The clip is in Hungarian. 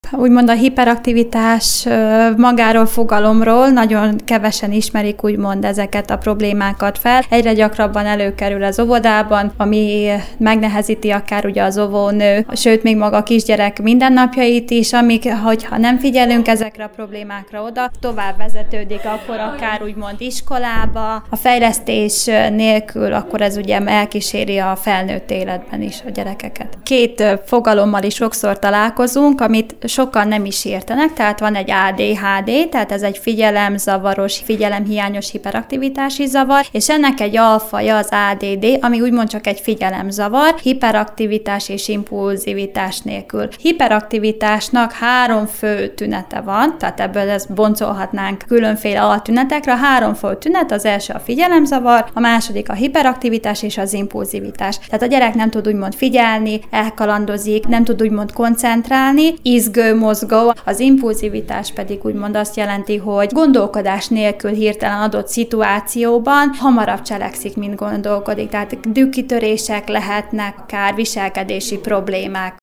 Úgymond a hiperaktivitás magáról fogalomról nagyon kevesen ismerik úgymond ezeket a problémákat fel. Egyre gyakrabban előkerül az óvodában, ami megnehezíti akár ugye az óvónő, sőt még maga a kisgyerek mindennapjait is, amik, hogyha nem figyelünk ezekre a problémákra oda, tovább vezetődik akkor akár úgymond iskolába, a fejlesztés nélkül, akkor ez ugye elkíséri a felnőtt életben is a gyerekeket. Két fogalommal is sokszor találkozunk, amit sokan nem is értenek, tehát van egy ADHD, tehát ez egy figyelemzavaros, figyelemhiányos hiperaktivitási zavar, és ennek egy alfaja az ADD, ami úgymond csak egy figyelemzavar, hiperaktivitás és impulzivitás nélkül. Hiperaktivitásnak 3 fő tünete van, tehát ebből ezt boncolhatnánk különféle altünetekre. 3 fő tünet, az első a figyelemzavar, a második a hiperaktivitás és az impulzivitás. Tehát a gyerek nem tud úgymond figyelni, elkalandozik, nem tud úgymond koncentrálni, izgő, mozgó. Az impulzivitás pedig úgymond azt jelenti, hogy gondolkodás nélkül hirtelen adott szituációban hamarabb cselekszik, mint gondolkodik. Tehát dühkitörések lehetnek, akár viselkedési problémák.